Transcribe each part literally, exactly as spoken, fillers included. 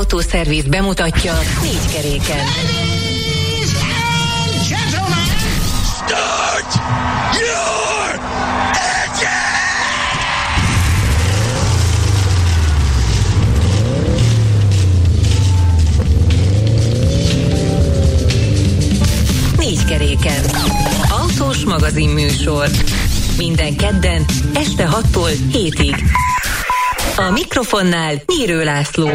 Autószerviz bemutatja négy keréken. Start your engine! Négy keréken. Autós magazin műsor. Minden kedden este hattól hétig. A mikrofonnál Nyírő László.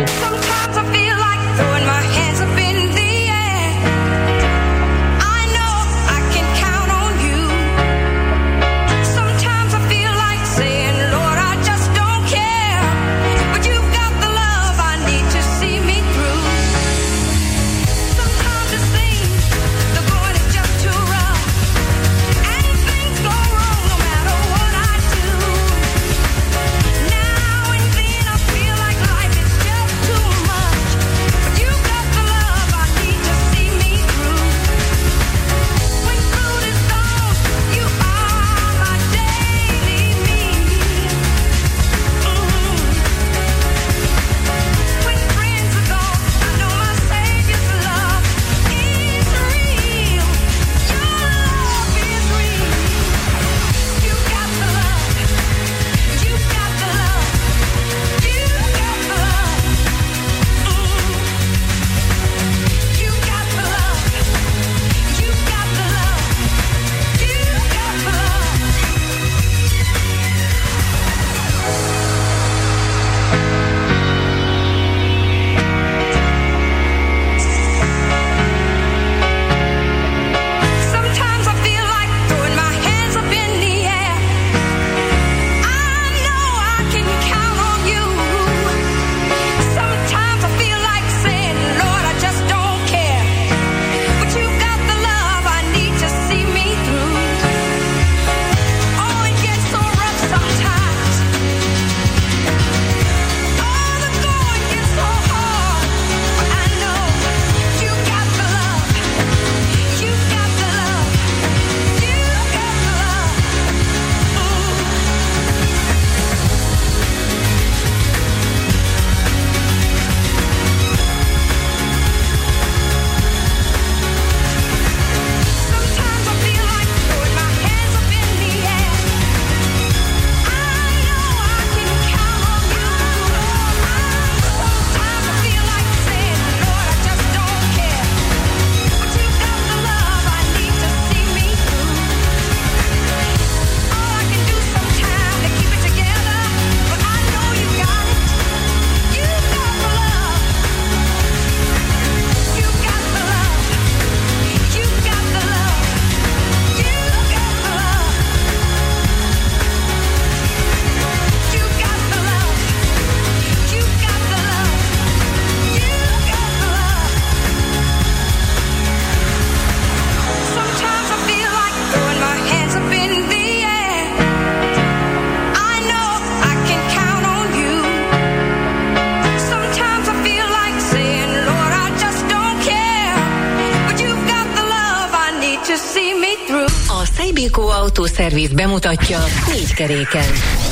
Autószerviz bemutatja négy keréken.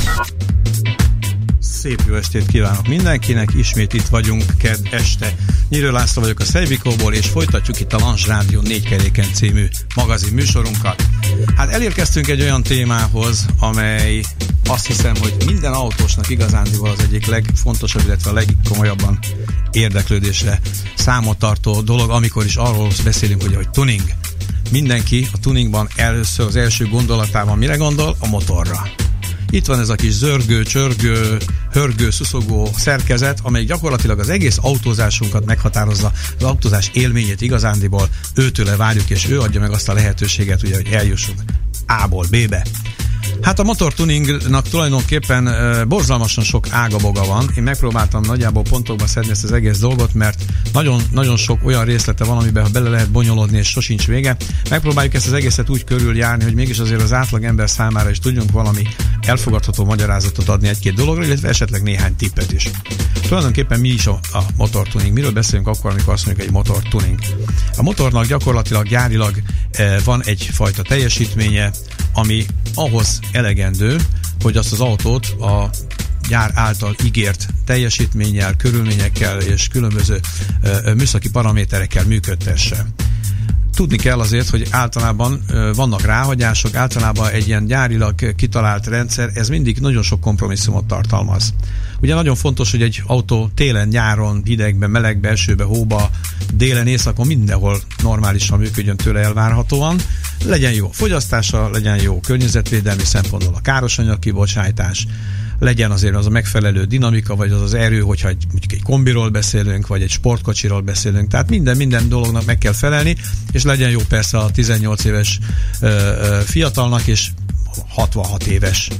Szép jó estét kívánok mindenkinek, ismét itt vagyunk kedd este. Nyírő László vagyok a Szejbikóból, és folytatjuk itt a Lange Rádió négy keréken című magazin műsorunkat. Hát elérkeztünk egy olyan témához, amely azt hiszem, hogy minden autósnak igazándiból az egyik legfontosabb, illetve a legkomolyabban érdeklődésre számot tartó dolog, amikor is arról beszélünk, hogy, hogy tuning. Mindenki a tuningban először az első gondolatában mire gondol? A motorra. Itt van ez a kis zörgő, csörgő, hörgő, szuszogó szerkezet, amely gyakorlatilag az egész autózásunkat meghatározza, az autózás élményét igazándiból őtőle várjuk, és ő adja meg azt a lehetőséget, ugye, hogy eljussunk A-ból B-be. Hát a motortuningnak tulajdonképpen e, borzalmasan sok ágaboga van. Én megpróbáltam nagyjából pontokba szedni ezt az egész dolgot, mert nagyon, nagyon sok olyan részlete van, amiben ha bele lehet bonyolódni, és sosincs vége. Megpróbáljuk ezt az egészet úgy körüljárni, hogy mégis azért az átlag ember számára is tudjunk valami elfogadható magyarázatot adni egy-két dologra, illetve esetleg néhány tippet is. Tulajdonképpen mi is a, a motortuning? Miről beszélünk akkor, amikor azt mondjuk egy motortuning? A motornak gyakorlatilag gyárilag e, van egyfajta teljesítménye, ami ahhoz elegendő, hogy azt az autót a gyár által ígért teljesítménnyel, körülményekkel és különböző ö, műszaki paraméterekkel működtesse. Tudni kell azért, hogy általában vannak ráhagyások, általában egy ilyen gyárilag kitalált rendszer, ez mindig nagyon sok kompromisszumot tartalmaz. Ugye nagyon fontos, hogy egy autó télen, nyáron, hidegben, melegben, esőben, hóba, délen, éjszakon mindenhol normálisan működjön tőle elvárhatóan. Legyen jó fogyasztása, legyen jó környezetvédelmi szempontból a károsanyag kibocsátás, legyen azért az a megfelelő dinamika, vagy az az erő, hogyha egy, egy kombiról beszélünk, vagy egy sportkocsiról beszélünk. Tehát minden, minden dolognak meg kell felelni, és legyen jó persze a tizennyolc éves ö, ö, fiatalnak, és hatvanhat éves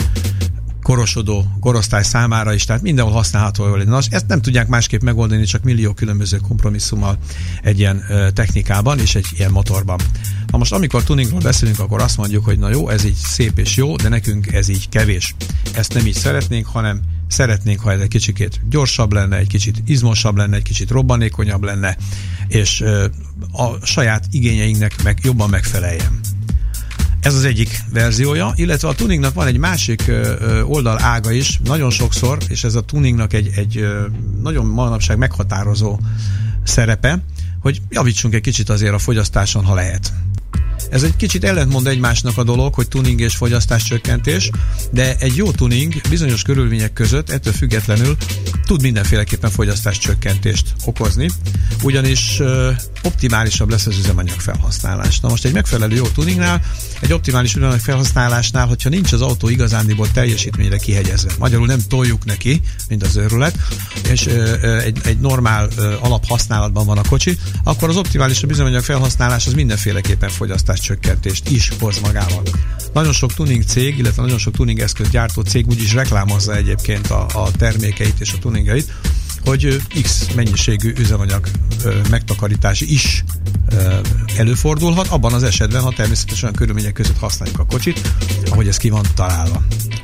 korosodó korosztály számára is, tehát mindenhol használható legyen. Na, ezt nem tudják másképp megoldani, csak millió különböző kompromisszummal egy ilyen ö, technikában és egy ilyen motorban. Na most, amikor tuningról beszélünk, akkor azt mondjuk, hogy na jó, ez így szép és jó, de nekünk ez így kevés. Ezt nem így szeretnénk, hanem szeretnénk, ha ez egy kicsikét gyorsabb lenne, egy kicsit izmosabb lenne, egy kicsit robbanékonyabb lenne, és ö, a saját igényeinknek meg jobban megfeleljen. Ez az egyik verziója, illetve a tuningnak van egy másik ö, oldal ága is, nagyon sokszor, és ez a tuningnak egy, egy ö, nagyon manapság meghatározó szerepe, hogy javítsunk egy kicsit azért a fogyasztáson, ha lehet. Ez egy kicsit ellentmond egymásnak a dolog, hogy tuning és fogyasztás csökkentés, de egy jó tuning bizonyos körülmények között ettől függetlenül tud mindenféleképpen fogyasztás csökkentést okozni, ugyanis ö, optimálisabb lesz az üzemanyag felhasználás. Na most egy megfelelő jó tuningnál, egy optimális üzemanyag felhasználásnál, hogyha nincs az autó igazándiból teljesítményre kihegyezve, magyarul nem toljuk neki, mint az őrület, és ö, ö, egy, egy normál ö, alaphasználatban van a kocsi, akkor az optimálisabb üzemanyag felhasználás az mindenféleképpen fogyasztás csökkentést is hoz magával. Nagyon sok tuning cég, illetve nagyon sok tuning eszközgyártó cég úgy is reklámozza egyébként a, a termékeit és a tuningait, hogy X mennyiségű üzemanyag ö, megtakarítási is ö, előfordulhat, abban az esetben, ha természetesen olyan körülmények között használjuk a kocsit, ahogy ez ki van találva.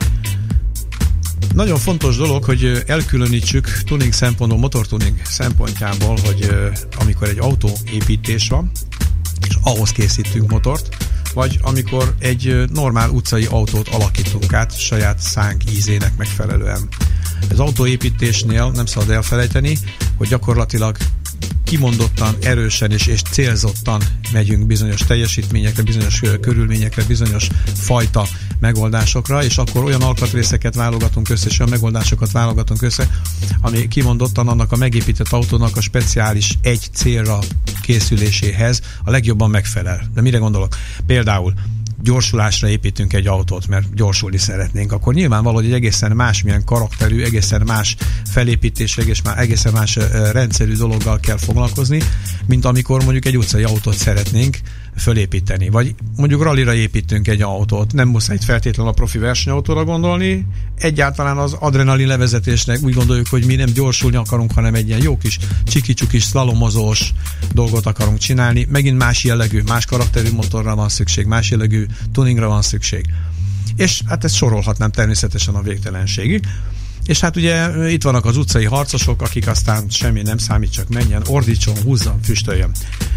Nagyon fontos dolog, hogy elkülönítsük tuning szempontból, motortuning szempontjából, hogy ö, amikor egy autóépítés van, és ahhoz készítünk motort, vagy amikor egy normál utcai autót alakítunk át saját szánk ízének megfelelően. Az autóépítésnél nem szabad elfelejteni, hogy gyakorlatilag kimondottan, erősen és, és célzottan megyünk bizonyos teljesítményekre, bizonyos körülményekre, bizonyos fajta megoldásokra, és akkor olyan alkatrészeket válogatunk össze, és olyan megoldásokat válogatunk össze, ami kimondottan annak a megépített autónak a speciális egy célra készüléséhez a legjobban megfelel. De mire gondolok? Például gyorsulásra építünk egy autót, mert gyorsulni szeretnénk, akkor nyilvánvaló, hogy egy egészen másmilyen karakterű, egészen más felépítés, egészen más rendszerű dologgal kell foglalkozni, mint amikor mondjuk egy utcai autót szeretnénk fölépíteni. Vagy mondjuk rallira építünk egy autót, nem muszáj feltétlenül a profi versenyautóra gondolni, egyáltalán az adrenalin levezetésnek úgy gondoljuk, hogy mi nem gyorsulni akarunk, hanem egy ilyen jó kis csiki-csukis, szlalomozós dolgot akarunk csinálni. Megint más jellegű, más karakterű motorra van szükség, más jellegű tuningra van szükség. És hát ezt sorolhatnám természetesen a végtelenségig. És hát ugye itt vannak az utcai harcosok, akik aztán semmi nem számít, csak menjen, ordítson, húzzon, füstöljön.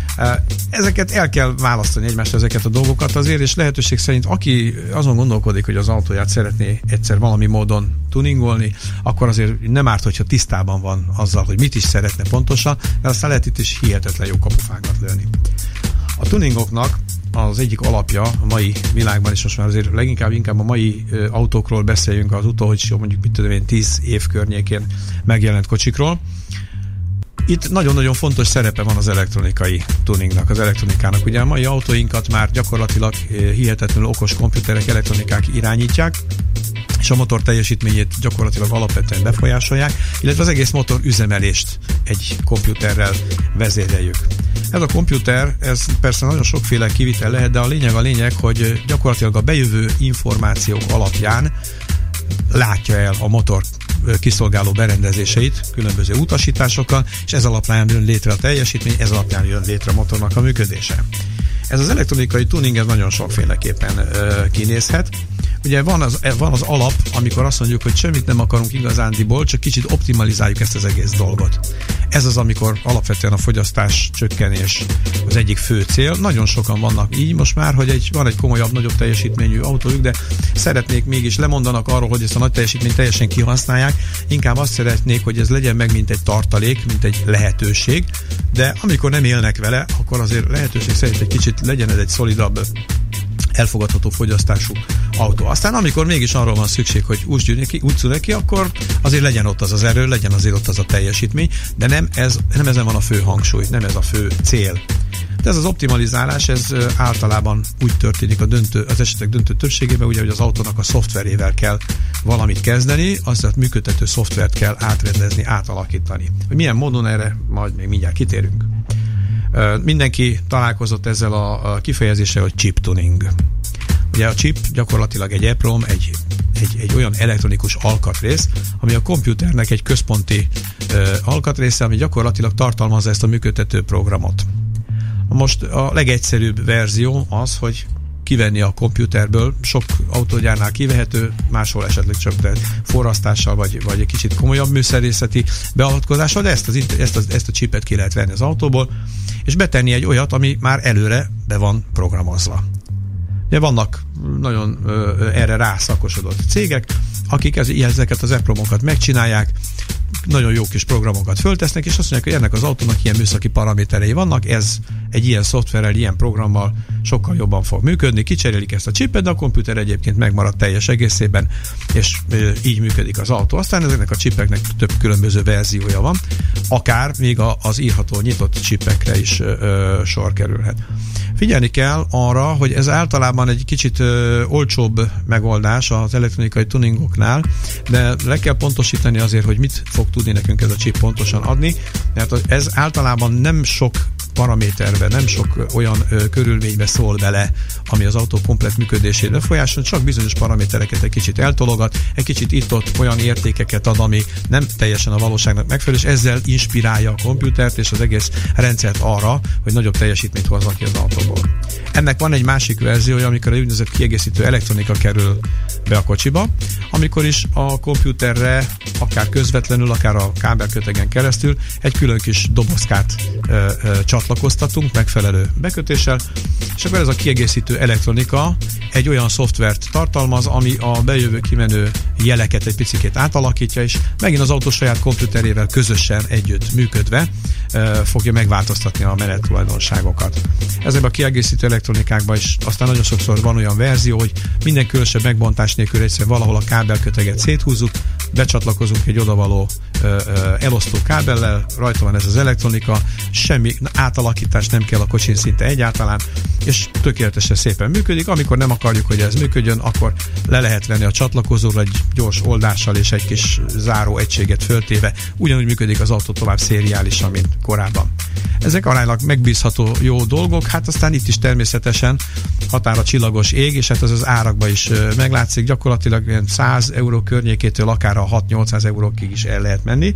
Ezeket el kell választani egymást, ezeket a dolgokat azért, és lehetőség szerint aki azon gondolkodik, hogy az autóját szeretné egyszer valami módon tuningolni, akkor azért nem árt, hogyha tisztában van azzal, hogy mit is szeretne pontosan, mert aztán lehet itt is hihetetlen jó kapufákat lőni. A tuningoknak az egyik alapja a mai világban, és most már azért leginkább inkább a mai ö, autókról beszéljünk, az utolsó mondjuk mit tudom én tíz év környékén megjelent kocsikról. Itt nagyon-nagyon fontos szerepe van az elektronikai tuningnak, az elektronikának. Ugye a mai autóinkat már gyakorlatilag hihetetlenül okos komputerek, elektronikák irányítják, és a motor teljesítményét gyakorlatilag alapvetően befolyásolják, illetve az egész motor üzemelést egy komputerrel vezéreljük. Ez a komputer, ez persze nagyon sokféle kivitel lehet, de a lényeg a lényeg, hogy gyakorlatilag a bejövő információk alapján látja el a motor kiszolgáló berendezéseit különböző utasításokkal, és ez alapján jön létre a teljesítmény, ez alapján jön létre a motornak a működése. Ez az elektronikai tuning ez nagyon sokféleképpen ö, kinézhet. ugye van az, van az alap, amikor azt mondjuk, hogy semmit nem akarunk igazándiból, csak kicsit optimalizáljuk ezt az egész dolgot. Ez az, amikor alapvetően a fogyasztás csökkenés az egyik fő cél. Nagyon sokan vannak így most már, hogy egy, van egy komolyabb, nagyobb teljesítményű autójuk, de szeretnék mégis lemondanak arról, hogy ezt a nagy teljesítményt teljesen kihasználják. Inkább azt szeretnék, hogy ez legyen meg, mint egy tartalék, mint egy lehetőség, de amikor nem élnek vele, akkor azért lehetőség szerint egy kicsit legyen ez egy szolidabb, elfogadható fogyasztású autó. Aztán amikor mégis arról van szükség, hogy úgy tűnik ki, úgy tűnik ki, akkor azért legyen ott az az erő, legyen azért ott az a teljesítmény, de nem, ez, nem ezen van a fő hangsúly, nem ez a fő cél. De ez az optimalizálás, ez általában úgy történik a döntő, az esetek döntő többségében, ugye, hogy az autónak a szoftverével kell valamit kezdeni, az működtető szoftvert kell átrendezni, átalakítani. Hogy milyen módon, erre majd még mindjárt kitérünk. Mindenki találkozott ezzel a kifejezéssel, hogy chip tuning. Ugye a chip gyakorlatilag egy EPROM, egy, egy, egy olyan elektronikus alkatrész, ami a komputernek egy központi uh, alkatrésze, ami gyakorlatilag tartalmazza ezt a működtető programot. Most a legegyszerűbb verzió az, hogy kivenni a komputerből, sok autógyárnál kivehető, máshol esetleg csak forrasztással, vagy, vagy egy kicsit komolyabb műszerészeti beavatkozással, de ezt, az, ezt, az, ezt a chipet ki lehet venni az autóból, és betenni egy olyat, ami már előre be van programozva. Ugye vannak nagyon ö, erre rászakosodott cégek, akik ez, ezeket az EPROM-okat megcsinálják, nagyon jó kis programokat föltesznek, és azt mondják, hogy ennek az autónak ilyen műszaki paraméterei vannak, ez egy ilyen szoftverrel, ilyen programmal sokkal jobban fog működni, kicserélik ezt a chipet, de a komputer egyébként megmarad teljes egészében, és e, így működik az autó. Aztán ezeknek a chipeknek több különböző verziója van, akár még a, az írható, nyitott chipekre is e, e, sor kerülhet. Figyelni kell arra, hogy ez általában egy kicsit ö, olcsóbb megoldás az elektronikai tuningoknál, de le kell pontosítani azért, hogy mit fog tudni nekünk ez a chip pontosan adni, mert ez általában nem sok paraméterbe, nem sok olyan ö, körülménybe szól bele, ami az autó komplett működését befolyásol, csak bizonyos paramétereket egy kicsit eltologat, egy kicsit itt-ott olyan értékeket ad, ami nem teljesen a valóságnak megfelelő, és ezzel inspirálja a komputert és az egész rendszert arra, hogy nagyobb teljesítményt hozzon ki az autóból. Ennek van egy másik verziója, amikor egy úgynevezett kiegészítő elektronika kerül be a kocsiba, amikor is a komputerre akár közvetlenül, akár a kábelkötegen keresztül egy külön kis dobozkát ö, ö, csatlakoztatunk megfelelő bekötéssel, és akkor ez a kiegészítő elektronika egy olyan szoftvert tartalmaz, ami a bejövő-kimenő jeleket egy picikét átalakítja, és megint az autó saját komputerével közösen együtt működve ö, fogja megváltoztatni a menettulajdonságokat. Ezekben a kiegészítő elektronikákban is aztán nagyon sokszor van olyan verzió, hogy minden különösebb megbontás nélkül egyszerűen valahol a kábelköteget széthúzzuk, becsatlakozunk egy odavaló ö, ö, elosztó kábellel, rajta van ez az elektronika, semmi átalakítás nem kell a kocsin szinte egyáltalán, és tökéletesen szépen működik. Amikor nem akarjuk, hogy ez működjön, akkor le lehet venni a csatlakozóra egy gyors oldással és egy kis záró egységet föltéve. Ugyanúgy működik az autó tovább szériálisan, mint korábban. Ezek aránylag megbízható jó dolgok, hát aztán itt is természetesen határa csillagos ég, és hát ez az árakban is meglátszik, gyakorlatilag száz euró környékétől akár a hat-nyolcszáz eurókig is el lehet menni.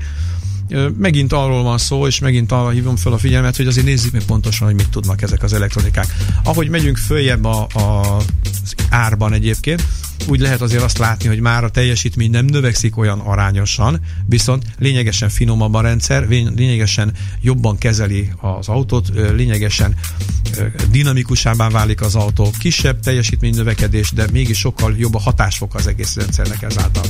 Megint arról van szó, és megint arra hívom fel a figyelmet, hogy azért nézzük meg pontosan, hogy mit tudnak ezek az elektronikák. Ahogy megyünk följebb a, a, az árban egyébként, úgy lehet azért azt látni, hogy már a teljesítmény nem növekszik olyan arányosan, viszont lényegesen finomabb a rendszer, lényegesen jobban kezeli az autót, lényegesen dinamikusabbá válik az autó, kisebb teljesítmény növekedés, de mégis sokkal jobb a hatásfok az egész rendszernek ezáltal.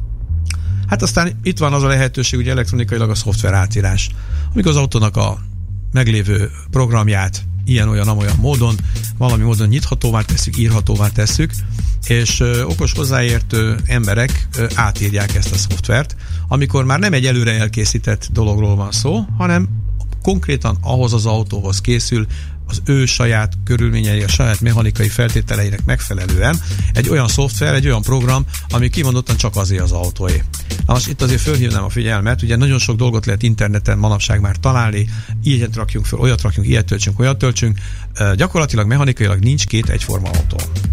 Hát aztán itt van az a lehetőség, ugye elektronikailag a szoftver átírás, amikor az autónak a meglévő programját ilyen-olyan-amolyan módon, valami módon nyithatóvá tesszük, írhatóvá tesszük, és ö, okos hozzáértő emberek ö, átírják ezt a szoftvert, amikor már nem egy előre elkészített dologról van szó, hanem konkrétan ahhoz az autóhoz készül, az ő saját körülményei, a saját mechanikai feltételeinek megfelelően egy olyan szoftver, egy olyan program, ami kimondottan csak azért az autóé. Na most itt azért fölhívnám a figyelmet, ugye nagyon sok dolgot lehet interneten manapság már találni, ilyet rakjunk föl, olyat rakjunk, ilyet töltsünk, olyat töltsünk, uh, gyakorlatilag mechanikailag nincs két egyforma autó.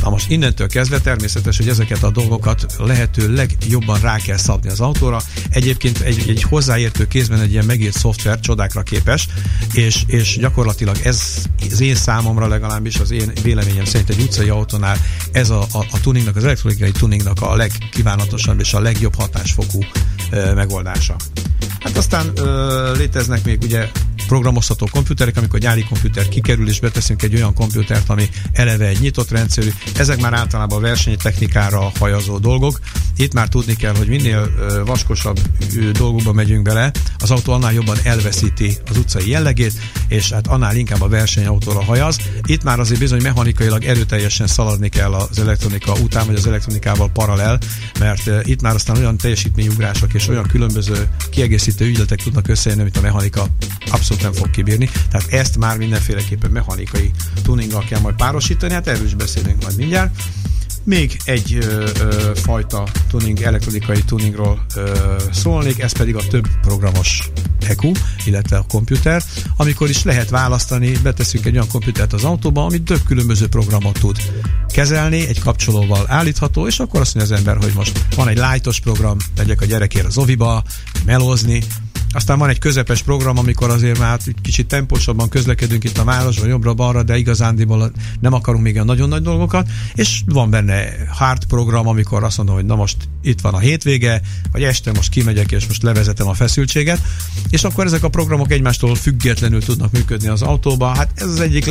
Na most innentől kezdve természetes, hogy ezeket a dolgokat lehető legjobban rá kell szabni az autóra. Egyébként egy, egy hozzáértő kézben egy ilyen megírt szoftver csodákra képes, és, és gyakorlatilag ez az én számomra legalábbis, az én véleményem szerint egy utcai autónál ez a, a, a tuningnak, az elektronikai tuningnak a legkívánatosabb és a legjobb hatásfokú e, megoldása. Hát aztán e, léteznek még ugye programozható komputerek, amikor a gyári komputer kikerül, és beteszünk egy olyan komputert, ami eleve egy nyitott rendszerű. Ezek már általában versenytechnikára hajazó dolgok. Itt már tudni kell, hogy minél vaskosabb dolgokba megyünk bele, az autó annál jobban elveszíti az utcai jellegét, és hát annál inkább a versenyautóra hajaz. Itt már azért bizony mechanikailag erőteljesen szaladni kell az elektronika után, vagy az elektronikával paralel, mert itt már aztán olyan teljesítményugrások és olyan különböző kiegészítő ügyletek tudnak összejönni, amit a mechanika abszolút nem fog kibírni. Tehát ezt már mindenféleképpen mechanikai tuninggal kell majd párosítani, hát erről is beszélünk majd mindjárt. Még egy ö, ö, fajta tuning, elektronikai tuningról ö, szólnék, ez pedig a több programos é kú, illetve a komputer, amikor is lehet választani, beteszünk egy olyan komputert az autóba, amit több különböző programot tud kezelni, egy kapcsolóval állítható, és akkor azt mondja az ember, hogy most van egy lightos program, megyek a gyerekért az oviba, melózni, aztán van egy közepes program, amikor azért már kicsit tempósabban közlekedünk itt a városban, jobbra-balra, de igazándiból nem akarunk még a nagyon nagy dolgokat, és van benne hard program, amikor azt mondom, hogy na most itt van a hétvége, vagy este most kimegyek, és most levezetem a feszültséget, és akkor ezek a programok egymástól függetlenül tudnak működni az autóba. Hát ez az egyik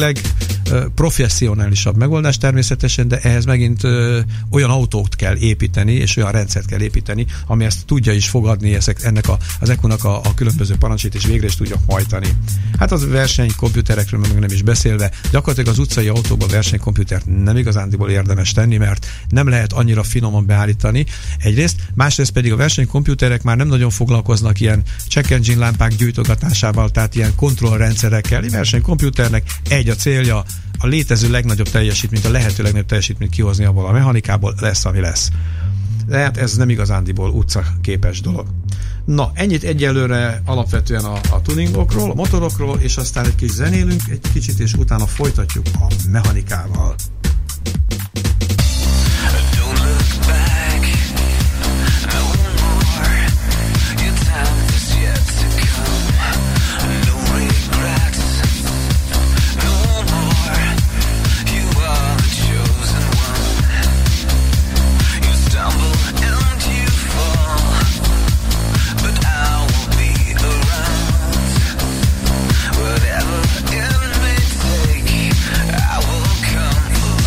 legprofesszionálisabb megoldás természetesen, de ehhez megint ö, olyan autót kell építeni, és olyan rendszert kell építeni, ami ezt tudja is fogadni, ezek, ennek a, az é kúnak a, a különböző parancsait, és végre is tudja hajtani. Hát az versenykomputerekről meg nem is beszélve, gyakorlatilag az utcai autóban versenykomputert nem igazándiból érdemes tenni, mert nem lehet annyira finoman beállítani egyrészt, másrészt pedig a versenykomputerek már nem nagyon foglalkoznak ilyen check engine lámpák gyújtogatásával, tehát ilyen kontrollrendszerekkel. Egy versenykomputernek egy a célja, a létező legnagyobb teljesítményt, a lehető legnagyobb teljesítményt kihozni abból a mechanikából, lesz, ami lesz. De hát ez nem igazándiból utcaképes dolog. Na, ennyit egyelőre alapvetően a, a tuningokról, a motorokról, és aztán egy kis zenélünk, egy kicsit, és utána folytatjuk a mechanikával. Whatever it may take, I will come.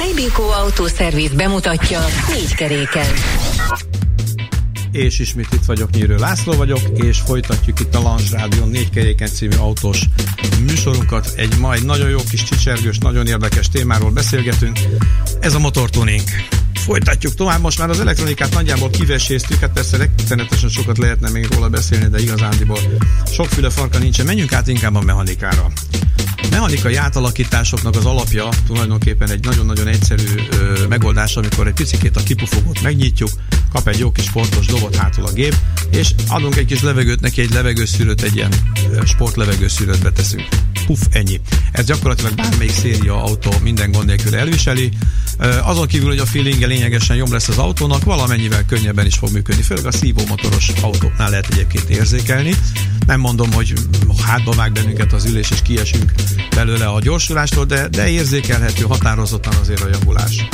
Fejbikó Autószerviz bemutatja négy keréken. És ismét itt vagyok, Nyírő László vagyok, és folytatjuk itt a Lange Rádió négy keréken című autós műsorunkat. Egy ma egy nagyon jó kis csicsergős, nagyon érdekes témáról beszélgetünk. Ez a motortuning. Folytatjuk tovább, most már az elektronikát nagyjából kiveséztük, hát persze rettenetesen sokat lehetne még róla beszélni, de igazándiból sokféle farka nincsen. Menjünk át inkább a mechanikára. A mechanikai átalakításoknak az alapja tulajdonképpen egy nagyon-nagyon egyszerű ö, megoldás, amikor egy picikét a kipufogót megnyitjuk, kap egy jó kis sportos dobot hátul a gép, és adunk egy kis levegőt neki, egy levegőszűrőt, egy ilyen sportlevegőszűrőt beteszünk. Puff, ennyi. Ez gyakorlatilag bármelyik széria autó minden gond nélkül elviseli. Azon kívül, hogy a feelingje lényegesen jobb lesz az autónak, valamennyivel könnyebben is fog működni. Főleg a szívómotoros autóknál lehet egyébként érzékelni. Nem mondom, hogy hátba vág bennünket az ülés és kiesünk belőle a gyorsulástól, de, de érzékelhető határozottan azért a javulás.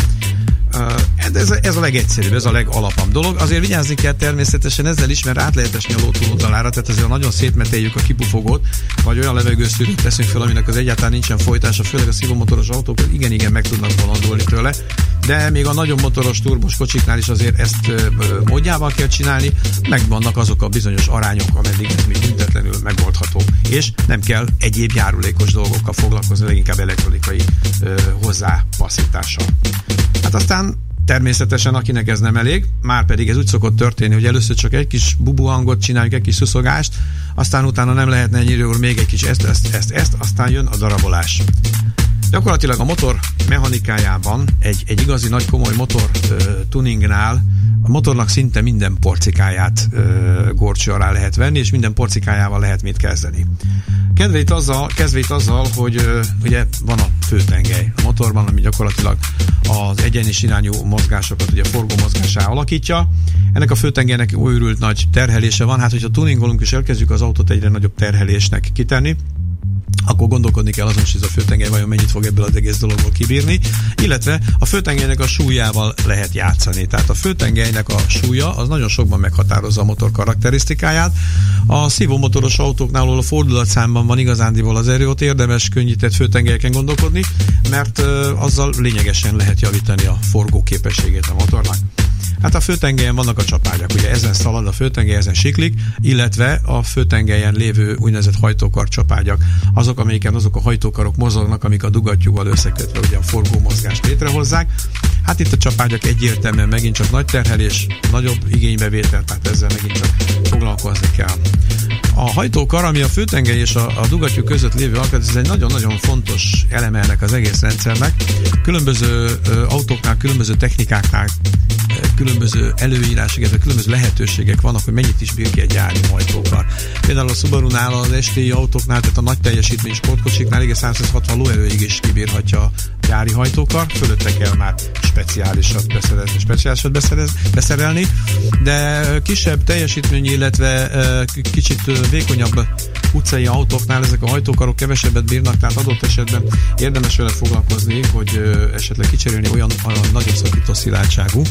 Ez, ez a legegyszerűbb, ez a legalapabb dolog. Azért vigyázni kell természetesen ezzel is, mert át lehet esni a ló túloldalára, tehát azért nagyon szétmetéljük a kipufogót, vagy olyan levegőszűrőt teszünk fel, aminek az egyáltalán nincsen folytása, főleg a szívómotoros autók igen-igen meg tudnak bolondulni tőle, de még a nagyon motoros turbos kocsiknál is azért ezt ö, ö, módjával kell csinálni, megvannak azok a bizonyos arányok, ameddig ez még büntetlenül megoldható, és nem kell egyéb járulékos dolgokkal foglalkozni, leginkább elektronikai ö, hozzápasszítással. Hát aztán természetesen, akinek ez nem elég, már pedig ez úgy szokott történni, hogy először csak egy kis bubuhangot csináljuk, egy kis szuszogást, aztán utána nem lehetne ennyire úr még egy kis ezt, ezt, ezt, ezt, aztán jön a darabolás. Gyakorlatilag a motor mechanikájában egy, egy igazi nagy komoly motor uh, tuningnál a motornak szinte minden porcikáját uh, górcső alá lehet venni, és minden porcikájával lehet mit kezdeni. Kezdve itt azzal, kezdve itt azzal hogy uh, ugye van a főtengely a motorban, ami gyakorlatilag az egyenes irányú mozgásokat ugye forgó mozgásá alakítja. Ennek a főtengelynek őrült nagy terhelése van, hát hogyha tuningolunk és elkezdjük az autót egyre nagyobb terhelésnek kitenni, akkor gondolkodni kell azon, hogy ez a főtengely vajon mennyit fog ebből az egész dologból kibírni, illetve a főtengelynek a súlyával lehet játszani. Tehát a főtengelynek a súlya az nagyon sokban meghatározza a motor karakterisztikáját. A szívómotoros autóknál, ahol a fordulatszámban van igazándiból az erő, ott érdemes könnyített főtengelyeken gondolkodni, mert azzal lényegesen lehet javítani a forgóképességét a motornak. Hát a főtengelyen vannak a csapágyak, ugye ezen szalad a főtengely, ezen siklik, illetve a főtengelyen lévő úgynevezett hajtókar csapágyak, azok, amelyiken azok a hajtókarok mozognak, amik a dugattyúval összekötve ugye a forgó mozgást létrehozzák. Hát itt a csapágyak egyértelműen megint csak nagy terhelés, nagyobb igénybevétel, tehát ezzel megint csak foglalkozni kell. A hajtókar, ami a főtengely és a, a dugattyú között lévő alkatrész, ez egy nagyon-nagyon fontos eleme ennek az egész rendszernek. Különböző ö, autóknál, különböző technikáknál, különböző előírások, illetve különböző lehetőségek vannak, hogy mennyit is bír ki egy gyári hajtókar. Például a Subaru-nál, az es té i autóknál, tehát a nagy teljesítmény sportkocsiknál igen százhatvan lóerőig is kibírhatja a gyári hajtókar, fölötte kell már speciálisat beszerezni, speciálisat beszerez, beszerelni, de kisebb teljesítmény, illetve kicsit vékonyabb utcai autóknál ezek a hajtókarok kevesebbet bírnak, tehát adott esetben érdemes vele foglalkozni, hogy esetleg kicserélni olyan, olyan nagyobb szakító szilárdságú.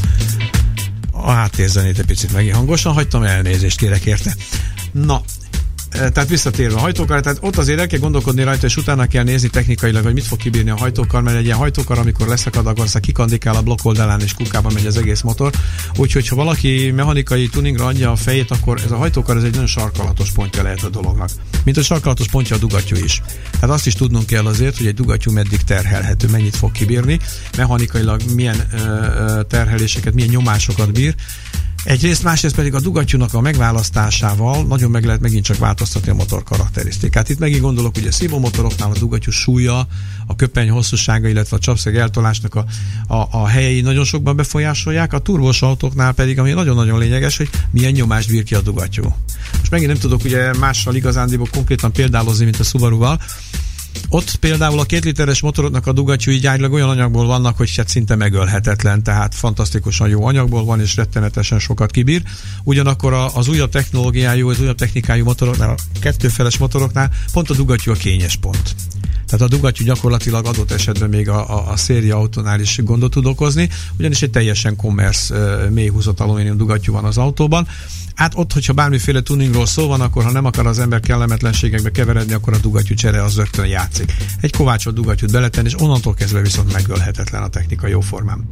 A háttérzenét egy picit megint hangosan hagytam, elnézést kérek érte. Na, tehát visszatérve a hajtókar, tehát ott azért el kell gondolkodni rajta, és utána kell nézni technikailag, hogy mit fog kibírni a hajtókar, mert egy ilyen hajtókar, amikor leszakad, akkor aztán kikandikál a blokkoldalán, és kukában megy az egész motor. Úgyhogy ha valaki mechanikai tuningra adja a fejét, akkor ez a hajtókar ez egy nagyon sarkalatos pontja lehet a dolognak. Mint a sarkalatos pontja a dugattyú is. Tehát azt is tudnunk kell azért, hogy egy dugattyú meddig terhelhető, mennyit fog kibírni, mechanikailag milyen ö, ö, terheléseket, milyen nyomásokat bír. Egyrészt, másrészt pedig a dugattyúnak a megválasztásával nagyon meg lehet megint csak változtatni a motor karakterisztikát. Itt megint gondolok, hogy a szívómotoroknál a dugattyú súlya, a köpeny hosszúsága, illetve a csapszeg eltolásnak a, a, a helyei nagyon sokban befolyásolják, a turbós autóknál pedig, ami nagyon-nagyon lényeges, hogy milyen nyomást bír ki a dugattyú. Most megint nem tudok ugye mással igazándiból konkrétan példálozni, mint a Subaruval. Ott például a két literes motoroknak a dugattyúi gyárilag olyan anyagból vannak, hogy hát szinte megölhetetlen, tehát fantasztikusan jó anyagból van, és rettenetesen sokat kibír. Ugyanakkor az újabb technológiájú, az újabb technikájú motoroknál, a kettőfeles motoroknál pont a dugattyú a kényes pont. Tehát a dugattyú gyakorlatilag adott esetben még a, a, a széria autónál is gondot tud okozni, ugyanis egy teljesen commerce mélyhúzott alumínium dugattyú van az autóban. Hát ott, hogyha bármiféle tuningról szó van, akkor ha nem akar az ember kellemetlenségekbe keveredni, akkor a dugattyú csere az rögtön játszik. Egy kovácsolt dugattyút beletenni, és onnantól kezdve viszont megölhetetlen a technika jóformán.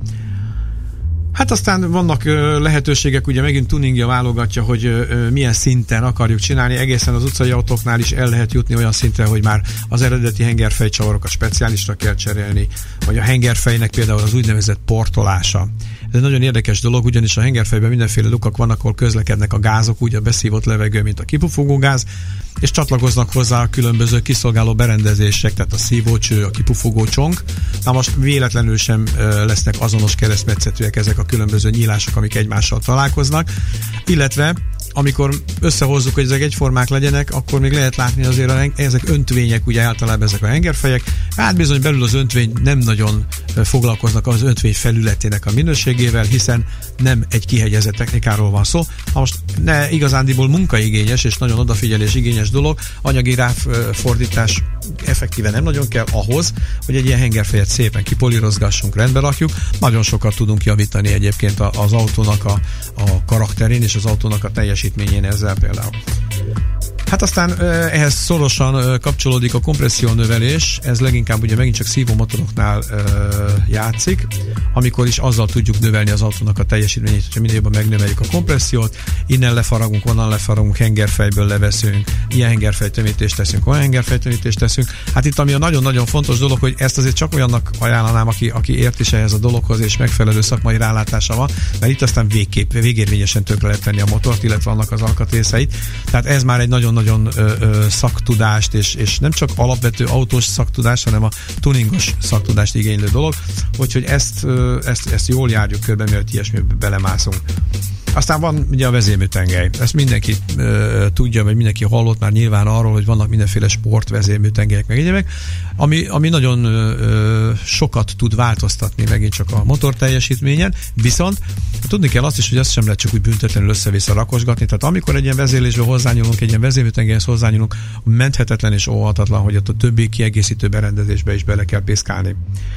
Hát aztán vannak ö, lehetőségek, ugye megint tuningja válogatja, hogy ö, milyen szinten akarjuk csinálni. Egészen az utcai autóknál is el lehet jutni olyan szintre, hogy már az eredeti hengerfejcsavarokat speciálisra kell cserélni, vagy a hengerfejnek például az úgynevezett portolása. Ez egy nagyon érdekes dolog, ugyanis a hengerfejben mindenféle lukak vannak, ahol közlekednek a gázok, úgy a beszívott levegő, mint a kipufogó gáz, és csatlakoznak hozzá a különböző kiszolgáló berendezések, tehát a szívócső, a kipufogó csonk. Na most véletlenül sem ö, lesznek azonos keresztmetszetűek ezek a különböző nyílások, amik egymással találkoznak, illetve amikor összehozzuk, hogy ezek egyformák legyenek, akkor még lehet látni azért, a, ezek öntvények, ugye általában ezek a hengerfejek, hát bizony belül az öntvény nem nagyon foglalkoznak az öntvény felületének a minőségével, hiszen nem egy kihegyezett technikáról van szó. Ha most ne igazándiból munkaigényes és nagyon odafigyelés igényes dolog, anyagi ráfordítás effektíven nem nagyon kell ahhoz, hogy egy ilyen hengerfejet szépen kipolírozgassunk, rendbe rakjuk. Nagyon sokat tudunk javítani egyébként az autónak a, a karakterén és az autónak a teljesítményén ezzel például. Hát aztán ehhez szorosan kapcsolódik a kompressziónövelés, ez leginkább ugye megint csak szívómotoroknál játszik, amikor is azzal tudjuk növelni az autónak a teljesítményét, hogyha minél jobban megnöveljük a kompressziót, innen lefaragunk, onnan lefaragunk, hengerfejből leveszünk, ilyen hengerfejtömítést teszünk, olyan hengerfejtömítést teszünk. Hát itt ami a nagyon-nagyon fontos dolog, hogy ezt azért csak olyannak ajánlanám, aki, aki ért is ehhez a dologhoz, és megfelelő szakmai rálátása van, mert itt aztán végképp, végérvényesen tönkre lehet tenni a motort, illetve annak az alkatrészeit. Tehát ez már egy nagyon nagyon ö, ö, szaktudást, és, és nem csak alapvető autós szaktudást, hanem a tuningos szaktudást igénylő dolog, úgyhogy ezt, ö, ezt, ezt jól járjuk körbe, mielőtt ilyesmibe belemászunk. Aztán van ugye a vezérműtengely. Ezt mindenki ö, tudja, vagy mindenki hallott már nyilván arról, hogy vannak mindenféle sport vezérműtengelyek, meg egyébek, ami, ami nagyon ö, sokat tud változtatni megint csak a motor teljesítményen, viszont tudni kell azt is, hogy ezt sem lehet csak úgy büntetlenül össze-vissza rakosgatni, tehát amikor egy ilyen vezérlésbe hozzányúlunk, egy ilyen vezérműtengelyhez hozzányúlunk, menthetetlen és óhatatlan, hogy ott a többi kiegészítő berendezésbe is bele kell piszkálni.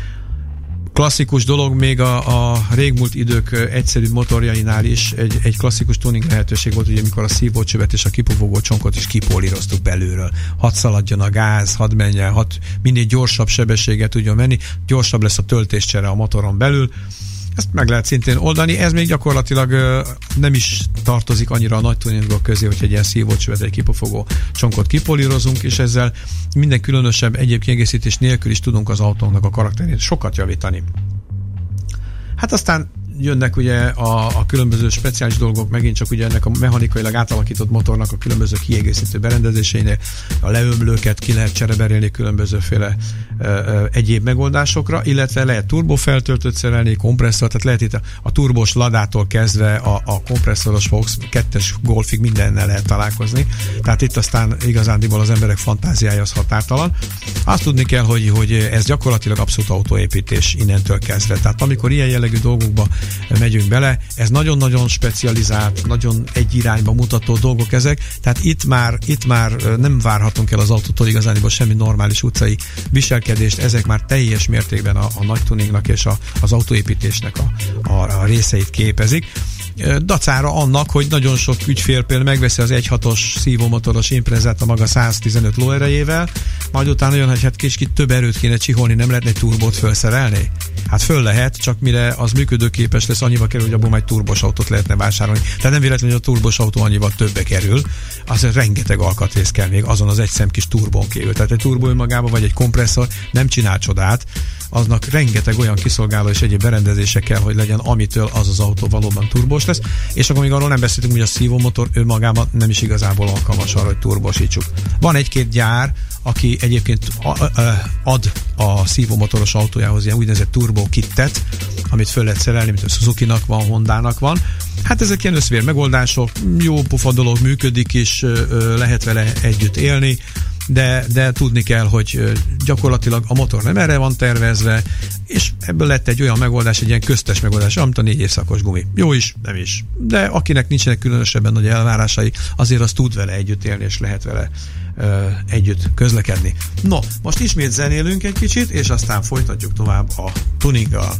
Klasszikus dolog még a, a régmúlt idők egyszerű motorjainál is egy, egy klasszikus tuning lehetőség volt, ugye amikor a szívócsövet és a kipufogó csonkot is kipolíroztuk belülről. Hadd szaladjon a gáz, hadd menjen, hadd minél gyorsabb sebességet tudjon menni, gyorsabb lesz a töltéscsere a motoron belül. Ezt meg lehet szintén oldani, ez még gyakorlatilag ö, nem is tartozik annyira a nagy tuningok közé, hogy egy ilyen szívócsövet, egy kipufogó csonkot kipolírozunk, és ezzel minden különösebb egyéb kiegészítés nélkül is tudunk az autónak a karakterét sokat javítani. Hát aztán jönnek ugye a, a különböző speciális dolgok, megint csak ugye ennek a mechanikailag átalakított motornak a különböző kiegészítő berendezéseinél a leömlőket ki lehet csereberélni különbözőféle ö, ö, egyéb megoldásokra, illetve lehet turbofeltöltőt szerelni, kompresszor, tehát lehet itt a, a turbós ladától kezdve a, a kompresszoros Fox kettes Golfig mindennel lehet találkozni, tehát itt aztán igazándiból az emberek fantáziája az határtalan. Azt tudni kell, hogy, hogy ez gyakorlatilag abszolút autóépítés innentől kezdve, tehát amikor ilyen jellegű dolgokba megyünk bele, ez nagyon-nagyon specializált, nagyon egy irányba mutató dolgok ezek, tehát itt már, itt már nem várhatunk el az autótól igazániból semmi normális utcai viselkedést, ezek már teljes mértékben a, a nagy tuningnak és a, az autóépítésnek a, a, a részeit képezik. Dacára annak, hogy nagyon sok ügyfél például megveszi az egy hatos szívómotoros Imprezát a maga száztizenöt lóerejével, majd utána jön, hogy hát kicsit több erőt kéne csiholni, nem lehetne egy turbót felszerelni? Hát föl lehet, csak mire az működőképes lesz, annyiba kerül, hogy abból majd turbos autót lehetne vásárolni. Tehát nem véletlenül, hogy a turbos autó annyival többe kerül, azért rengeteg alkatrész kell még azon az egy szem kis turbón kívül. Tehát egy turbó önmagában, vagy egy kompresszor nem csinál csodát, aznak rengeteg olyan kiszolgáló és egyéb berendezése kell, hogy legyen, amitől az az autó valóban turbós lesz, és akkor még arról nem beszéltünk, hogy a szívómotor önmagában nem is igazából alkalmas arra, hogy turbosítsuk. Van egy-két gyár, aki egyébként ad a szívómotoros autójához ilyen úgynevezett turbo kittet, amit föl lehet szerelni, mint a Suzuki-nak van, Hondának van. Hát ezek ilyen összvér megoldások, jó pufa dolog, működik is, lehet vele együtt élni, de, de tudni kell, hogy gyakorlatilag a motor nem erre van tervezve, és ebből lett egy olyan megoldás, egy ilyen köztes megoldás, amit a négy évszakos gumi. Jó is, nem is. De akinek nincsenek különösebben nagy elvárásai, azért az tud vele együtt élni, és lehet vele ö, együtt közlekedni. No, most ismét zenélünk egy kicsit, és aztán folytatjuk tovább a tuninggal.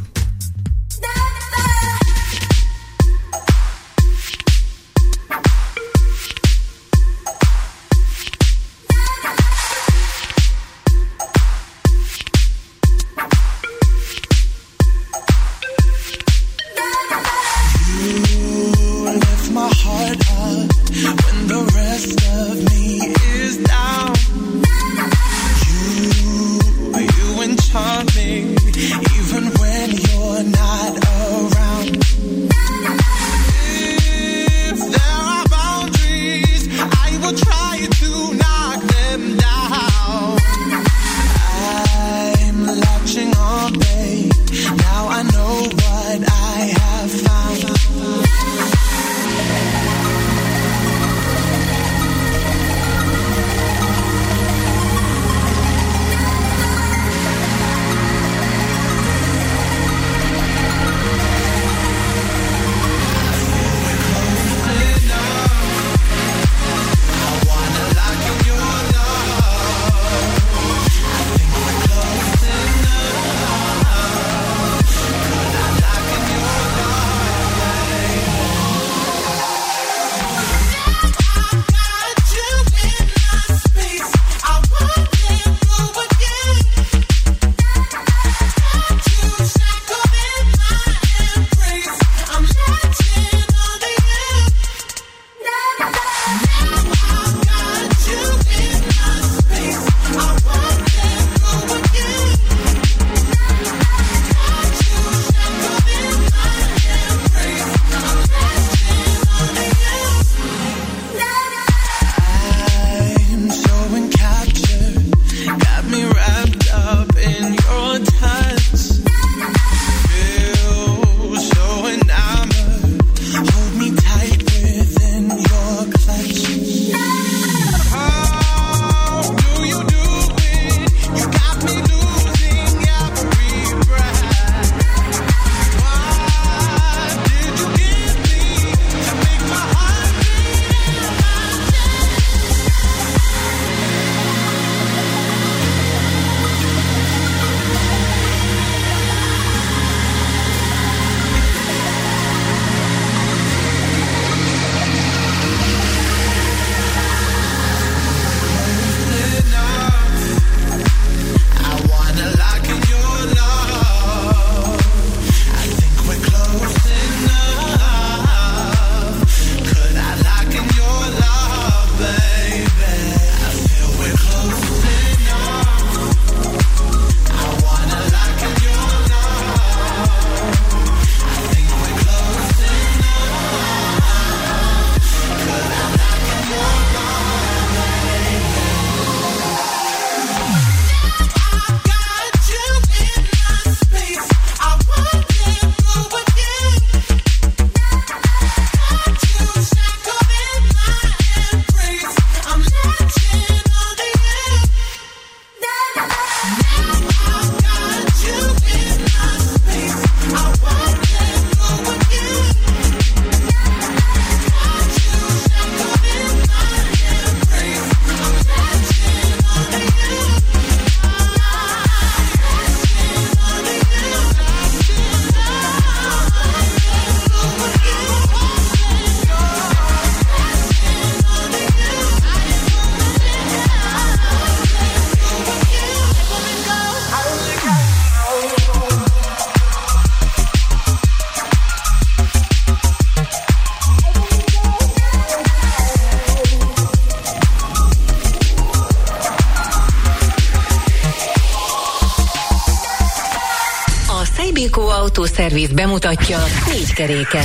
Beko Autószerviz bemutatja négy keréken.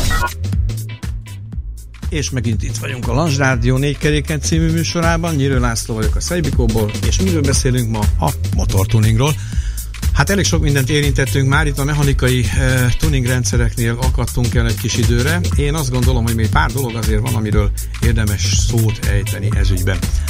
És megint itt vagyunk a Lange Rádió négy keréken című műsorában. Nyírő László vagyok a Szejbikóból, és miről beszélünk ma? A motortuningról. Hát elég sok mindent érintettünk már, itt a mechanikai e, tuning rendszereknél akadtunk el egy kis időre. Én azt gondolom, hogy még pár dolog azért van, amiről érdemes szót ejteni ez ügyben.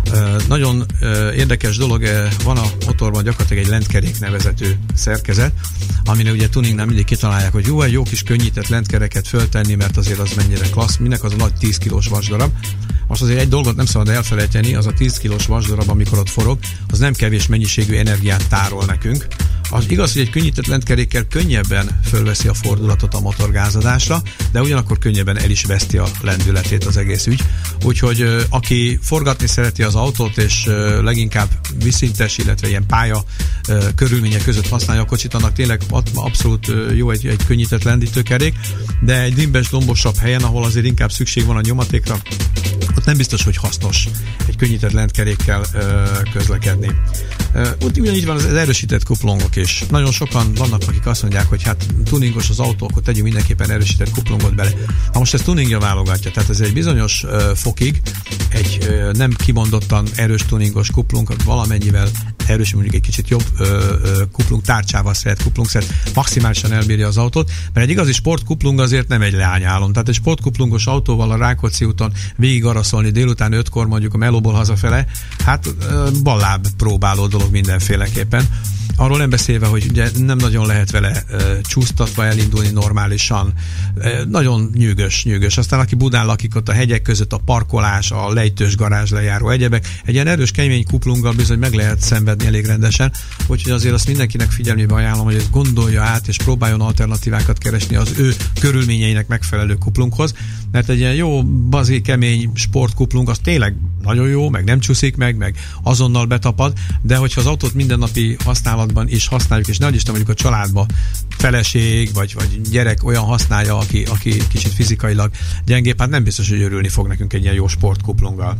Nagyon érdekes dolog, van a motorban gyakorlatilag egy lentkerék nevezetű szerkezet, aminek ugye tuningnál mindig kitalálják, hogy jó, egy jó kis könnyített lentkereket föltenni, mert azért az mennyire klassz, minek az a nagy tíz kilós vasdarab. Most azért egy dolgot nem szabad elfelejteni, az a tíz kilós vasdarab, amikor ott forog, az nem kevés mennyiségű energiát tárol nekünk. Az igaz, hogy egy könnyített lentkerékkel könnyebben fölveszi a fordulatot a motorgázadásra, de ugyanakkor könnyebben el is veszti a lendületét az egész ügy. Úgyhogy ö, aki forgatni szereti az autót, és ö, leginkább viszintes, illetve ilyen pálya ö, körülmények között használja a kocsit, annak tényleg abszolút ö, jó egy, egy könnyített lendítőkerék, de egy dimbes, dombosabb helyen, ahol azért inkább szükség van a nyomatékra, ott nem biztos, hogy hasznos egy könnyített lentkerékkel ö, közlekedni. Ott ugyanígy van az, az erősített kuplungok is. Nagyon sokan vannak, akik azt mondják, hogy hát tuningos az autó, akkor tegyünk mindenképpen erősített kuplungot bele. Ha most ez tuningja válogatja, tehát ez egy bizonyos uh, fokig egy uh, nem kimondottan erős tuningos kuplung, valamennyivel erős, mondjuk egy kicsit jobb uh, uh, kuplung tárcsával szeret kuplungszert maximálisan elbírja az autót, mert egy igazi sportkuplung azért nem egy leányálom. Tehát egy sportkuplungos autóval a Rákóczi úton végig araszolni délután ötkor mondjuk a melóból hazafele, hát uh, balláb próbáló dolog mindenféleképpen. Arról nem beszélve, hogy ugye nem nagyon lehet vele e, csúsztatva elindulni normálisan. E, nagyon nyűgös, nyűgös. Aztán aki Budán lakik, ott a hegyek között a parkolás, a lejtős garázs lejáró egyebek. Egy ilyen erős kemény kuplunggal bizony meg lehet szenvedni elég rendesen, úgyhogy azért azt mindenkinek figyelmébe ajánlom, hogy ezt gondolja át, és próbáljon alternatívákat keresni az ő körülményeinek megfelelő kuplunghoz, mert egy ilyen jó, bazi, kemény sportkuplung, az tényleg nagyon jó, meg nem csúszik meg, meg azonnal betapad, de hogyha az autót mindennapi használatban is használjuk, és nehogy Isten mondjuk a családba feleség, vagy, vagy gyerek olyan használja, aki, aki kicsit fizikailag gyengébb, hát nem biztos, hogy örülni fog nekünk egy ilyen jó sportkuplunggal.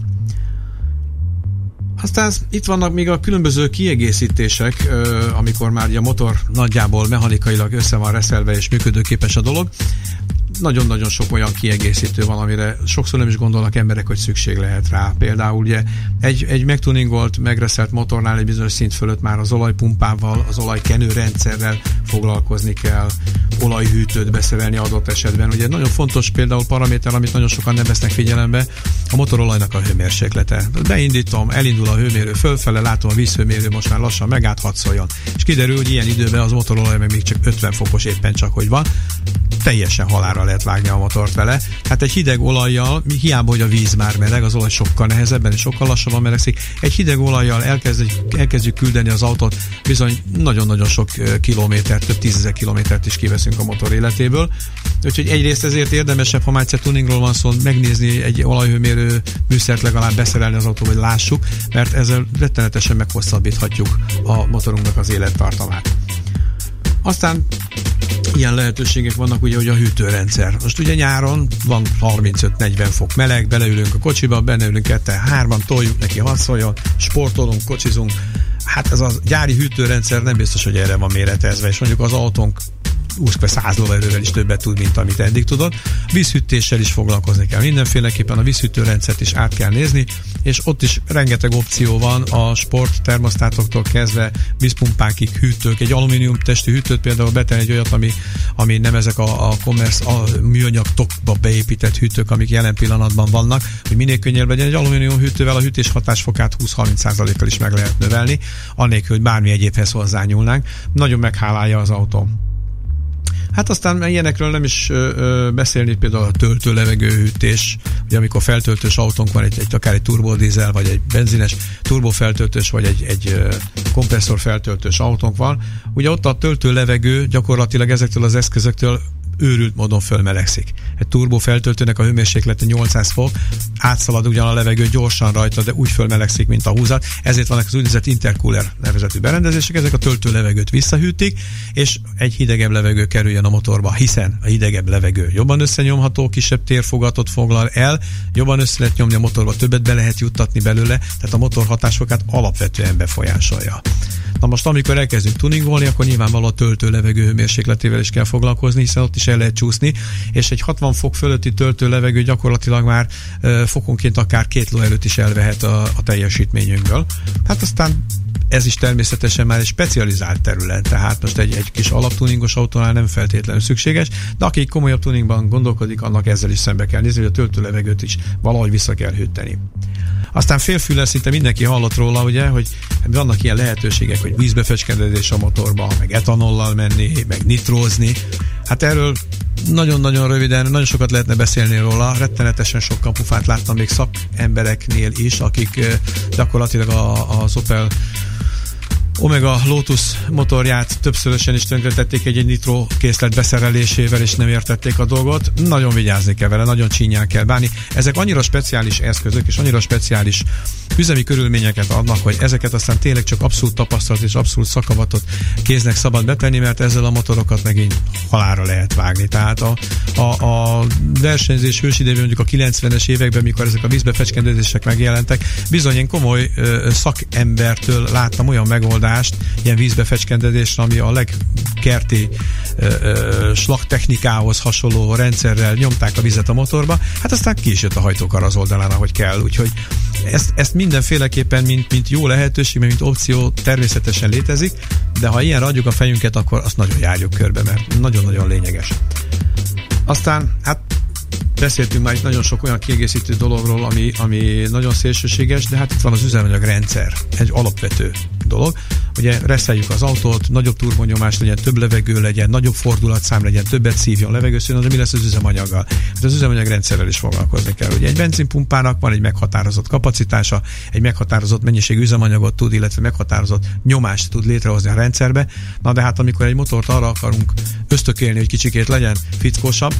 Aztán itt vannak még a különböző kiegészítések, amikor már a motor nagyjából mechanikailag össze van reszelve és működőképes a dolog. Nagyon-nagyon sok olyan kiegészítő van, amire sokszor nem is gondolnak emberek, hogy szükség lehet rá. Például ugye egy, egy megtuningolt, megreszelt motornál egy bizonyos szint fölött már az olajpumpával, az olajkenőrendszerrel foglalkozni kell, olajhűtőt beszerelni adott esetben. Ugye nagyon fontos például paraméter, amit nagyon sokan nem vesznek figyelembe, a motorolajnak a hőmérséklete. Beindítom, elindul a hőmérő fölfele, látom a vízhőmérő most már lassan megállt, hadd szóljon. És kiderül, hogy ilyen időben az motorolaj meg még csak ötven fokos éppen csak, hogy van. Teljesen halálra lehet vágni a motort vele. Hát egy hideg olajjal, hiába, hogy a víz már meleg, az olaj sokkal nehezebben és sokkal lassabban melegszik. Egy hideg olajjal elkezdjük, elkezdjük küldeni az autót, bizony nagyon-nagyon sok kilométert, több tízezer kilométert is kiveszünk a motor életéből. Úgyhogy egyrészt ezért érdemesebb, ha már egyszer tuningról van szó, megnézni egy olajhőmérő műszert legalább beszerelni az autóba, hogy lássuk, mert ezzel rettenetesen meghosszabbíthatjuk a motorunknak az élettartamát. Aztán ilyen lehetőségek vannak, ugye, hogy a hűtőrendszer. Most ugye nyáron van harmincöt-negyven fok meleg, beleülünk a kocsiba, benne ülünk ketten, hárman, toljuk neki, hadd szóljon, sportolunk, kocsizunk. Hát ez a gyári hűtőrendszer nem biztos, hogy erre van méretezve, és mondjuk az autónk száz lóerővel is többet tud, mint amit eddig tudott. Vízhűtéssel is foglalkozni kell. Mindenféleképpen a vízhűtőrendszert is át kell nézni, és ott is rengeteg opció van, a sport termosztátoktól kezdve vízpumpákig, hűtők. Egy alumínium testű hűtőt például betenni egy olyat, ami, ami nem ezek a, a commerce, a műanyag tokba beépített hűtők, amik jelen pillanatban vannak, hogy minél könnyebb legyen. Egy alumínium hűtővel a hűtés hatásfokát húsz-harminc százalékkal is meg lehet növelni, annélkül, hogy bármi egyébhez hozzányúlnánk. Nagyon meghálálja az autó. Hát aztán ilyenekről nem is ö, ö, beszélni, például a töltő levegőhűtés, ugye amikor feltöltős autónk van, egy, egy akár egy turbodízel, vagy egy benzines turbofeltöltős, vagy egy, egy ö, kompresszor feltöltős autónk van, ugye ott a töltő levegő gyakorlatilag ezektől az eszközöktől őrült módon fölmelegszik. Egy turbofeltöltőnek a hőmérséklete nyolcszáz fok, átszalad ugyan a levegő gyorsan rajta, de úgy fölmelegszik, mint a húzat. Ezért vannak az úgynevezett intercooler nevezetű berendezések, ezek a töltő levegőt visszahűtik, és egy hidegebb levegő kerüljön a motorba, hiszen a hidegebb levegő jobban összenyomható, kisebb térfogatot foglal el, jobban össze lehet nyomni a motorba, többet be lehet juttatni belőle, tehát a motor hatásfokát alapvetően befolyásolja. Na most, amikor elkezdünk tuningolni, akkor nyilvánvalóan a töltő levegő hőmérsékletével is kell foglalkozni, hiszen ott is el lehet csúszni, és egy hatvan fok fölötti töltő levegő gyakorlatilag már uh, fokonként akár két lóerőt is elvehet a, a teljesítményünkből. Hát aztán ez is természetesen már egy specializált terület, tehát most egy, egy kis alaptuningos autónál nem feltétlenül szükséges, de aki komolyabb tuningban gondolkodik, annak ezzel is szembe kell nézni, hogy a töltőlevegőt is valahogy vissza kell hűteni. Aztán félfüllel szinte mindenki hallott róla, ugye, hogy vannak ilyen lehetőségek, hogy vízbefecskendezés a motorba, meg etanollal menni, meg nitrózni. Hát erről nagyon-nagyon röviden, nagyon sokat lehetne beszélni róla, rettenetesen sok kapufát láttam még szakembereknél is, akik gyakorlatilag a, az Opel Omega Lotus motorját többszörösen is tönkretették egy, egy nitro készlet beszerelésével, és nem értették a dolgot. Nagyon vigyázni kell vele, nagyon csínyán kell bánni. Ezek annyira speciális eszközök, és annyira speciális üzemi körülményeket adnak, hogy ezeket aztán tényleg csak abszolút tapasztalat és abszolút szakavatot kéznek szabad betenni, mert ezzel a motorokat megint halálra lehet vágni. Tehát a, a, a versenyzés hősidejében, mondjuk a kilencvenes években, mikor ezek a vízbefecskendezések megjelentek, bizony én komoly ö, szakembertől láttam olyan megoldást, ilyen vízbefecskendezésre, ami a legkerti slaktechnikához hasonló rendszerrel nyomták a vizet a motorba, hát aztán ki is jött a hajtókar az oldalán, ahogy kell, úgyhogy ezt, ezt mindenféleképpen, mint, mint jó lehetőség, mint opció természetesen létezik, de ha ilyenre adjuk a fejünket, akkor azt nagyon járjuk körbe, mert nagyon-nagyon lényeges. Aztán, hát beszéltünk már itt nagyon sok olyan kiegészítő dologról, ami, ami nagyon szélsőséges, de hát itt van az üzemanyagrendszer, egy alapvető dolog. Ugye reszeljük az autót, nagyobb turbonyomás legyen, több levegő legyen, nagyobb fordulatszám legyen, többet szívjon levegőszűn, de mi lesz az üzemanyaggal? Hát az üzemanyagrendszerrel is foglalkozni kell. Ugye egy benzinpumpának van egy meghatározott kapacitása, egy meghatározott mennyiségű üzemanyagot tud, illetve meghatározott nyomást tud létrehozni a rendszerbe. Na de hát amikor egy motort arra akarunk ösztökélni, hogy kicsikét legyen fickósabb,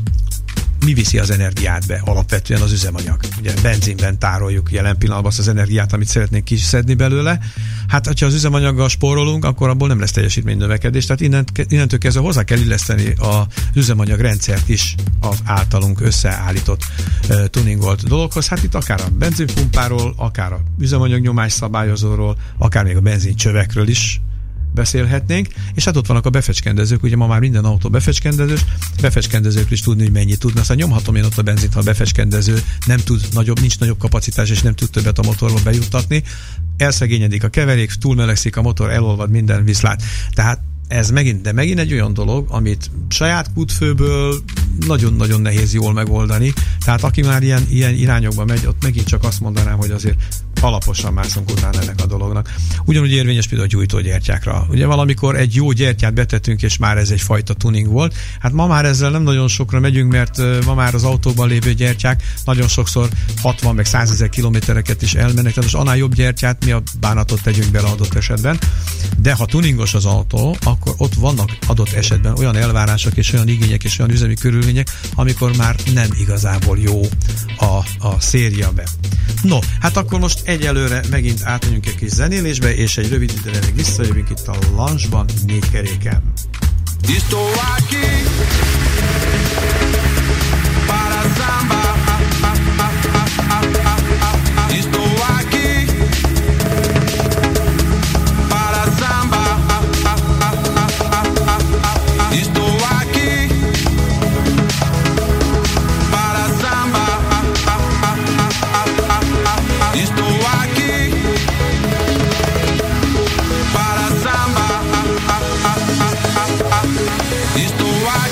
mi viszi az energiát be? Alapvetően az üzemanyag. Ugye benzinben tároljuk jelen pillanatban azt az energiát, amit szeretnénk kiszedni belőle. Hát, ha az üzemanyaggal spórolunk, akkor abból nem lesz teljesítménynövekedés. Tehát innen, innentől kezdve hozzá kell illeszteni az üzemanyagrendszert is az általunk összeállított uh, tuningolt dologhoz. Hát itt akár a benzinpumpáról, akár a üzemanyagnyomás szabályozóról, akár még a benzincsövekről is beszélhetnénk, és hát ott vannak a befecskendezők, ugye ma már minden autó befecskendezős, befecskendezők is tudni, hogy mennyit tudna. Aztán nyomhatom én ott a benzint, ha a befecskendező nem tud nagyobb, nincs nagyobb kapacitás, és nem tud többet a motorba bejuttatni. Elszegényedik a keverék, túlmelegszik a motor, elolvad minden viszlát. Tehát ez megint, de megint egy olyan dolog, amit saját kútfőből nagyon-nagyon nehéz jól megoldani. Tehát aki már ilyen, ilyen irányokba megy, ott megint csak azt mondanám, hogy azért alaposan mászunk utána ennek a dolognak. Ugyanúgy érvényes például a gyújtógyertyákra. Ugye valamikor egy jó gyertyát betettünk, és már ez egyfajta tuning volt. Hát ma már ezzel nem nagyon sokra megyünk, mert ma már az autóban lévő gyertyák nagyon sokszor hatvan meg százezer kilométereket is elmennek, tehát most annál jobb gyertyát mi a bánatot tegyünk bele adott esetben. De ha tuningos az autó, akkor ott vannak adott esetben olyan elvárások és olyan igények és olyan üzemi körülmények, amikor már nem igazából jó a, a széria be. No, hát akkor most egyelőre megint átmegyünk egy kis zenélésbe, és egy rövid időre még visszajövünk itt a Lounge-ban négy keréken. Estou aqui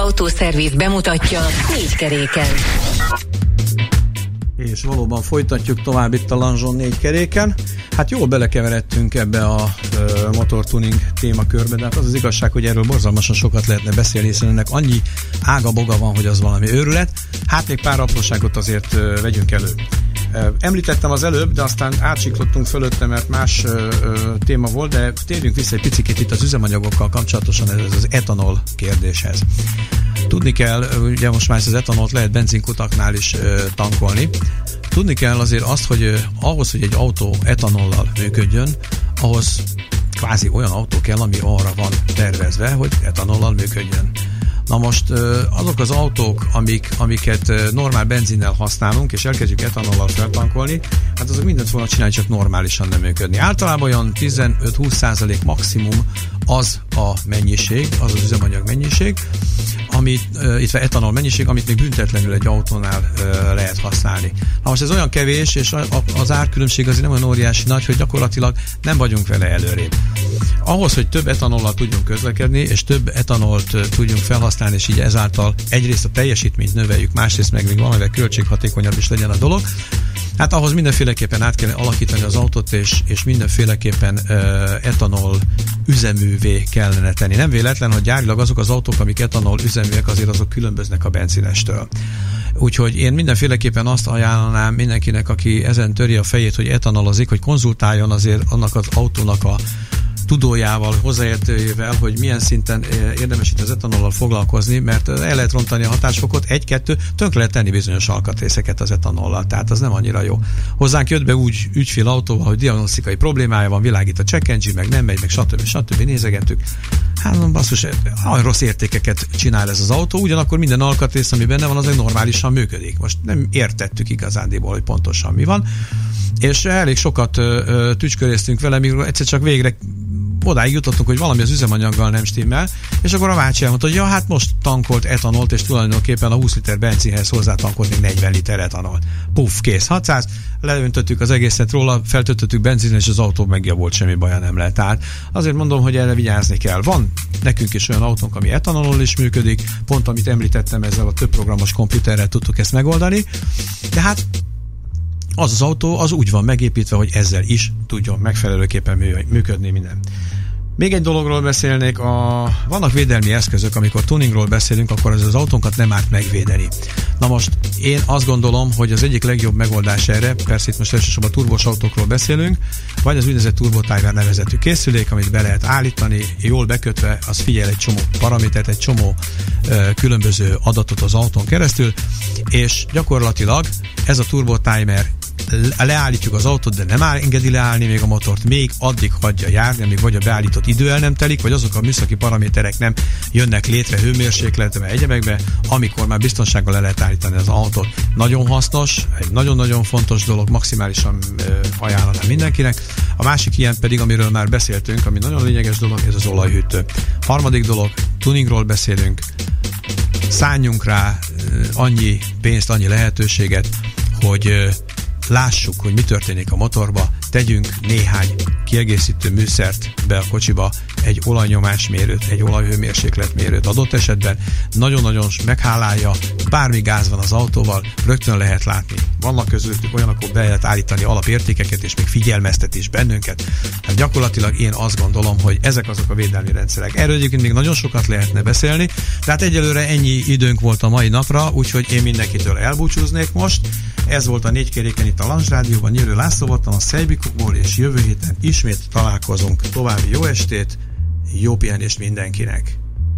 Autószerviz bemutatja négy keréken. És valóban folytatjuk tovább itt a Lanzson négy keréken. Hát jól belekeveredtünk ebbe a ö, motortuning témakörbe, de hát az az igazság, hogy erről borzalmasan sokat lehetne beszélni, hiszen ennek annyi ága-boga van, hogy az valami őrület. Hát még pár apróságot azért ö, vegyünk elő. Említettem az előbb, de aztán átsiklottunk fölötte, mert más ö, ö, téma volt, de térjünk vissza egy picit itt az üzemanyagokkal kapcsolatosan ez az etanol kérdéshez. Tudni kell, ugye most már az etanolt lehet benzinkutaknál is ö, tankolni. Tudni kell azért azt, hogy ö, ahhoz, hogy egy autó etanollal működjön, ahhoz kvázi olyan autó kell, ami arra van tervezve, hogy etanollal működjön. Na most azok az autók, amik, amiket normál benzinnel használunk, és elkezdjük etanollal feltankolni, hát azok mindent fognak csinálni, csak normálisan nem működni. Általában olyan tizenöt-húsz százalék maximum az a mennyiség, az az üzemanyag mennyiség, amit, itt etanol mennyiség, amit még büntetlenül egy autónál lehet használni. Na most ez olyan kevés, és az árkülönbség azért nem olyan óriási nagy, hogy gyakorlatilag nem vagyunk vele előrébb. Ahhoz, hogy több etanollal tudjunk közlekedni, és több etanolt tudjunk felhasználni, és így ezáltal egyrészt a teljesítményt növeljük, másrészt meg még valamivel költséghatékonyabb is legyen a dolog, hát ahhoz mindenféleképpen át kell alakítani az autót, és, és mindenféleképpen uh, etanol üzeművé kellene tenni. Nem véletlen, hogy gyárilag azok az autók, amik etanol üzeműek, azért azok különböznek a benzinestől. Úgyhogy én mindenféleképpen azt ajánlanám mindenkinek, aki ezen töri a fejét, hogy etanolozik, hogy konzultáljon azért annak az autónak a tudójával, hozzáértőjével, hogy milyen szinten érdemes itt az etanollal foglalkozni, mert el lehet rontani a hatásfokot, egy-kettő, tönkre lehet tenni bizonyos alkatrészeket az etanollal, tehát az nem annyira jó. Hozzánk jött be úgy ügyfél autóval, hogy diagnosztikai problémája van, világít a check engine, meg nem megy, meg stb. stb. Nézegettük. Hát basszus, olyan rossz értékeket csinál ez az autó, ugyanakkor minden alkatrész, ami benne van, az egy normálisan működik. Most nem értettük igazándiból, hogy pontosan mi van, és elég sokat ö, ö, tücsköréztünk vele, míg egyszer csak végre odáig jutottunk, hogy valami az üzemanyaggal nem stimmel, és akkor a bácsi elmondta, hogy ja, hát most tankolt etanolt, és tulajdonképpen a húsz liter benzinhez hozzátankolt még negyven liter etanolt. Puff, kész, hatszáz, leöntöttük az egészet róla, feltöltöttük benzinre, és az autó megjavult, semmi baja nem lehet. Tehát azért mondom, hogy erre vigyázni kell. Van nekünk is olyan autónk, ami etanolról is működik, pont amit említettem, ezzel a több programos komputerrel tudtuk ezt megoldani, de hát az az autó az úgy van megépítve, hogy ezzel is tudjon megfelelőképpen működni minden. Még egy dologról beszélnék, a, vannak védelmi eszközök, amikor tuningról beszélünk, akkor az, az autónkat nem árt megvédeni. Na most én azt gondolom, hogy az egyik legjobb megoldás erre, persze itt most elsősorban turbós autókról beszélünk, vagy az úgynevezett turbotimer nevezetű készülék, amit be lehet állítani, jól bekötve, az figyel egy csomó paramétert, egy csomó ö, különböző adatot az autón keresztül, és gyakorlatilag ez a turbotimer leállítjuk az autót, de nem áll, engedi leállni még a motort, még addig hagyja járni, amíg vagy a beállított idő el nem telik, vagy azok a műszaki paraméterek nem jönnek létre hőmérsékletbe, egyebekbe, amikor már biztonsággal le lehet állítani az autót. Nagyon hasznos, egy nagyon-nagyon fontos dolog, maximálisan ö, ajánlanám mindenkinek. A másik ilyen pedig, amiről már beszéltünk, ami nagyon lényeges dolog, ez az olajhűtő. Harmadik dolog, tuningról beszélünk, szálljunk rá ö, annyi pénzt, annyi lehetőséget, hogy ö, lássuk, hogy mi történik a motorba, tegyünk néhány kiegészítő műszert be a kocsiba, egy olajnyomásmérőt, egy olajhőmérsékletmérőt adott esetben, nagyon-nagyon meghálálja, bármi gáz van az autóval, rögtön lehet látni. Vannak közöttük olyanok, hogy be lehet állítani alapértékeket, és még figyelmeztet is bennünket. Hát gyakorlatilag én azt gondolom, hogy ezek azok a védelmi rendszerek. Erről egyébként még nagyon sokat lehetne beszélni, tehát egyelőre ennyi időnk volt a mai napra, úgyhogy én mindenkitől elbúcsúznék most. Ez volt a négy keréken itt a Lanzs Rádióban, Nyírő László voltam a Szejbikóból, és jövő héten ismét találkozunk. További jó estét, jó pihenést mindenkinek!